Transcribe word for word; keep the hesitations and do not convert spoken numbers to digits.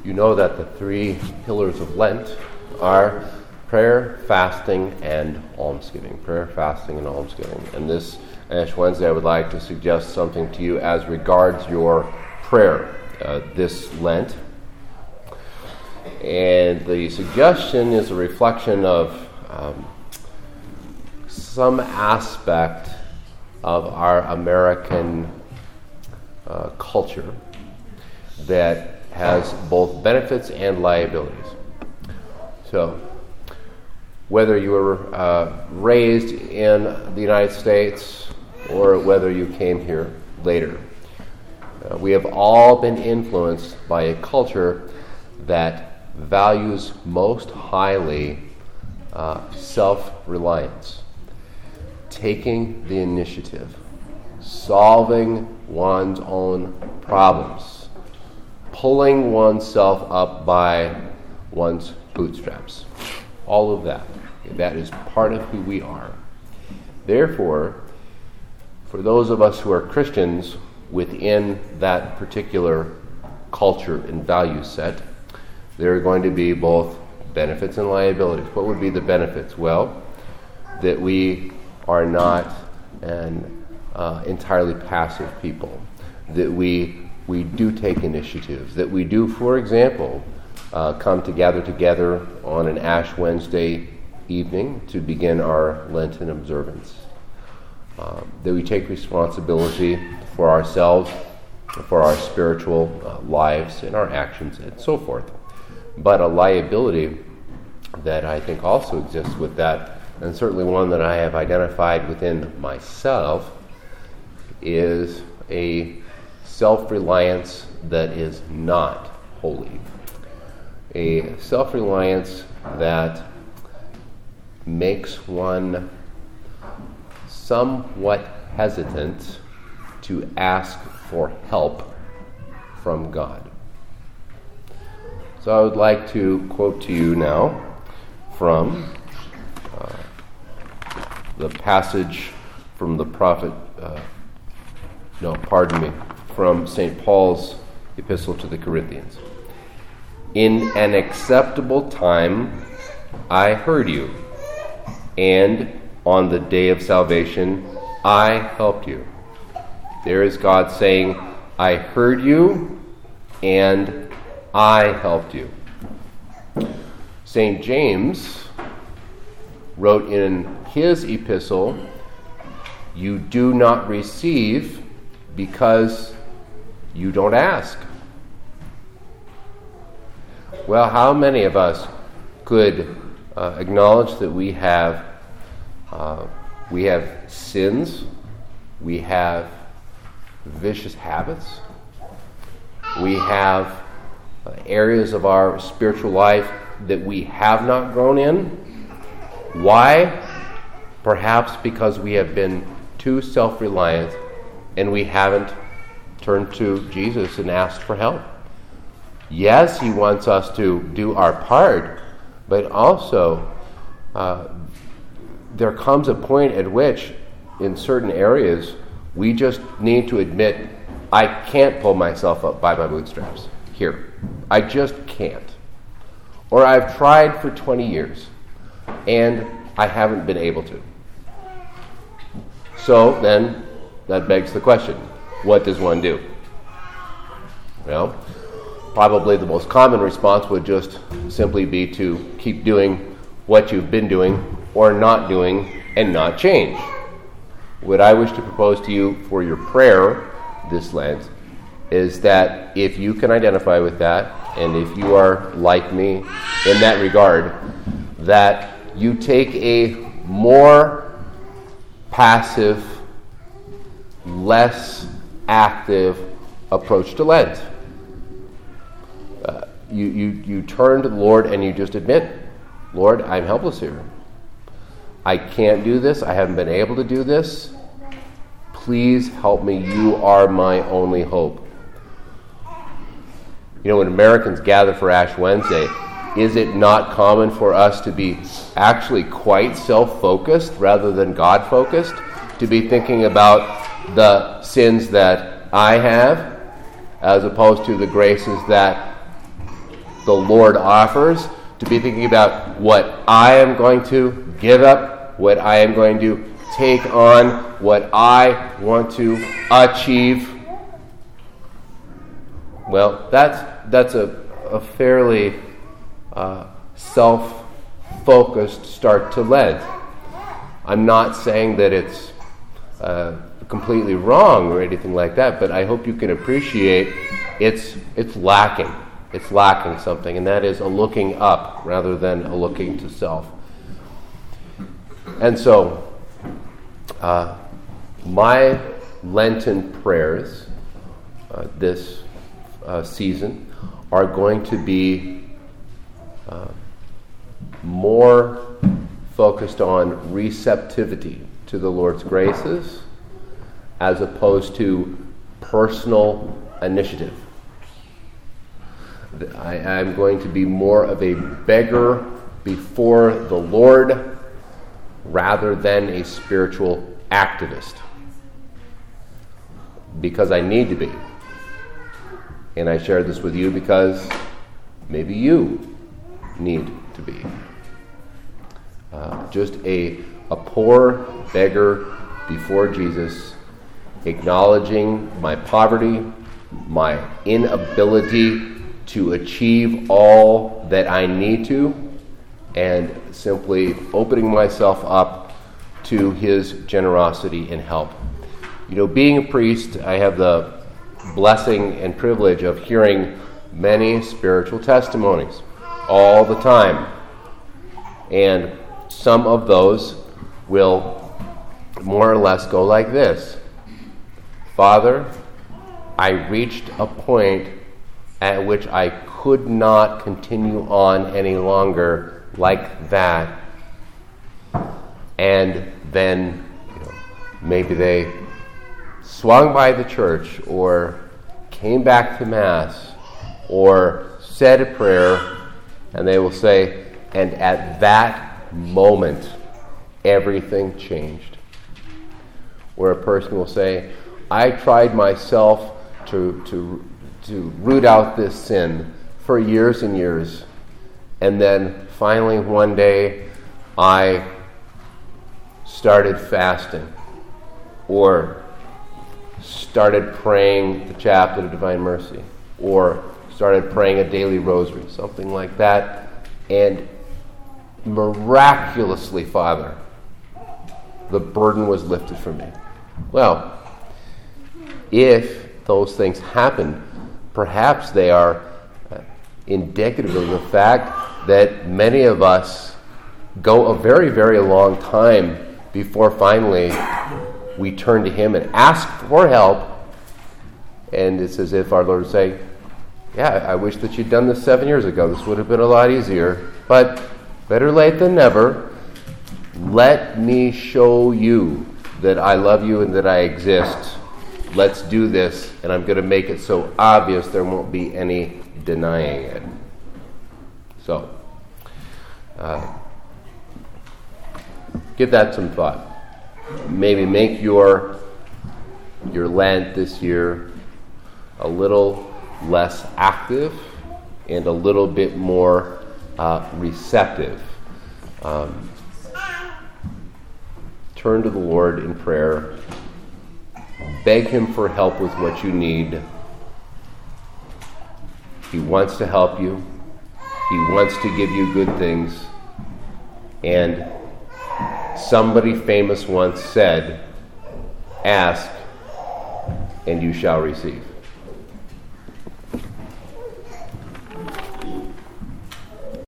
You know that the three pillars of Lent are prayer, fasting, and almsgiving. Prayer, fasting, and almsgiving. And this Ash Wednesday, I would like to suggest something to you as regards your prayer uh, this Lent. And the suggestion is a reflection of um, some aspect of our American uh, culture that has both benefits and liabilities. So, whether you were uh, raised in the United States or whether you came here later, uh, we have all been influenced by a culture that values most highly uh, self-reliance, taking the initiative, solving one's own problems, pulling oneself up by one's bootstraps. All of that. That is part of who we are. Therefore, for those of us who are Christians within that particular culture and value set, there are going to be both benefits and liabilities. What would be the benefits? Well, that we are not an uh, entirely passive people, that we we do take initiatives, that we do, for example, uh, come together together on an Ash Wednesday evening to begin our Lenten observance, uh, that we take responsibility for ourselves, for our spiritual uh, lives and our actions and so forth. But a liability that I think also exists with that, and certainly one that I have identified within myself, is a self-reliance that is not holy. A self-reliance that makes one somewhat hesitant to ask for help from God. So I would like to quote to you now from uh, the passage from the prophet, uh, no, pardon me, from Saint Paul's epistle to the Corinthians. In an acceptable time I heard you, and on the day of salvation I helped you. There is God saying, I heard you, and I helped you. Saint James wrote in his epistle, you do not receive because you don't ask. Well, how many of us could uh, acknowledge that we have uh, we have sins, we have vicious habits, we have uh, areas of our spiritual life that we have not grown in? Why? Perhaps because we have been too self-reliant and we haven't turned to Jesus and asked for help. Yes, he wants us to do our part, but also uh, there comes a point at which, in certain areas, we just need to admit, I can't pull myself up by my bootstraps. Here. I just can't. Or I've tried for twenty years, and I haven't been able to. So then, that begs the question, what does one do? Well, probably the most common response would just simply be to keep doing what you've been doing or not doing and not change. What I wish to propose to you for your prayer this Lent is that if you can identify with that, and if you are like me in that regard, that you take a more passive, less active approach to Lent. Uh, you, you, you turn to the Lord and you just admit, Lord, I'm helpless here. I can't do this. I haven't been able to do this. Please help me. You are my only hope. You know, when Americans gather for Ash Wednesday, is it not common for us to be actually quite self-focused rather than God-focused? To be thinking about the sins that I have as opposed to the graces that the Lord offers, to be thinking about what I am going to give up, what I am going to take on, what I want to achieve. Well, that's that's a, a fairly uh, self-focused start to Lent. I'm not saying that it's uh, completely wrong or anything like that, but I hope you can appreciate it's it's lacking. It's lacking something, and that is a looking up rather than a looking to self. And so, uh, my Lenten prayers uh, this uh, season are going to be uh, more focused on receptivity to the Lord's graces as opposed to personal initiative. I, I'm going to be more of a beggar before the Lord rather than a spiritual activist, because I need to be. And I share this with you because maybe you need to be. Uh, just a, a poor beggar before Jesus, acknowledging my poverty, my inability to achieve all that I need to, and simply opening myself up to his generosity and help. You know, being a priest, I have the blessing and privilege of hearing many spiritual testimonies all the time. And some of those will more or less go like this. Father, I reached a point at which I could not continue on any longer like that. And then, you know, maybe they swung by the church or came back to Mass or said a prayer, and they will say, and at that moment, everything changed. Where a person will say, I tried myself to to to root out this sin for years and years, and then finally one day I started fasting or started praying the Chaplet of Divine Mercy or started praying a daily rosary, something like that, and miraculously, Father, the burden was lifted from me. Well, if those things happen, perhaps they are uh, indicative of the fact that many of us go a very, very long time before finally we turn to him and ask for help. And it's as if our Lord would say, yeah, I wish that you'd done this seven years ago. This would have been a lot easier. But better late than never. Let me show you that I love you and that I exist. Let's do this, and I'm going to make it so obvious there won't be any denying it. So, uh, give that some thought. Maybe make your your Lent this year a little less active and a little bit more uh, receptive. Um, turn to the Lord in prayer. Beg him for help with what you need. He wants to help you. He wants to give you good things. And somebody famous once said, ask and you shall receive.